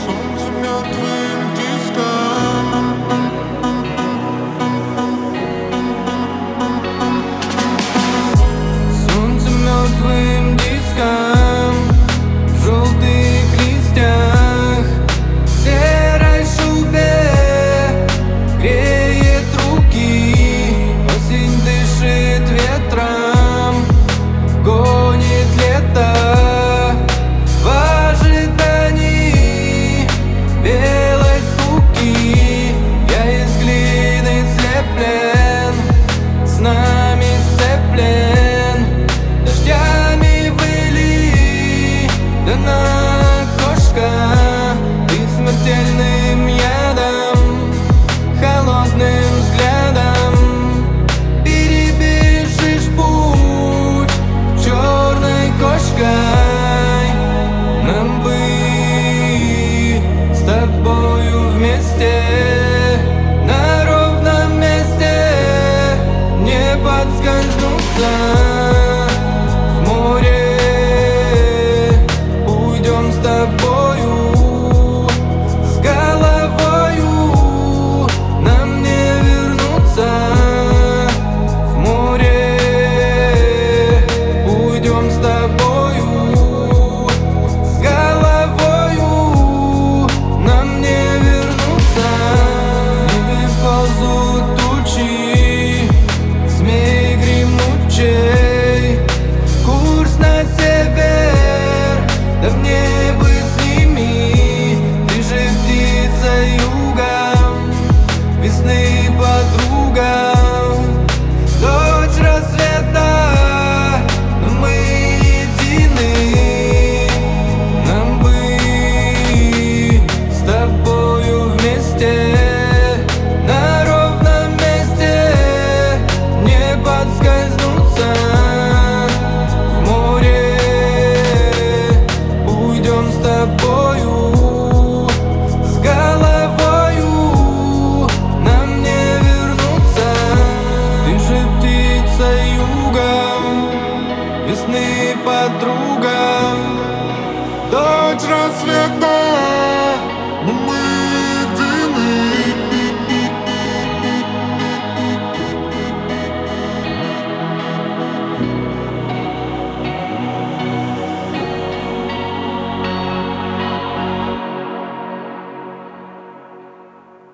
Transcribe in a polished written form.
солнце мертвым диском. Солнце мертвым диском в желтых листьях, в серой шубе греет руки. Осень дышит ветром, гонит лето в ожидании белой скуки. Я из глины слеплен, с нами сцеплен, дождями выли, да на окошко. Ты смертельным ядом, холодным взглядом перебежишь путь черной кошкой. Нам быть с тобою вместе на ровном месте, не подскользнуться.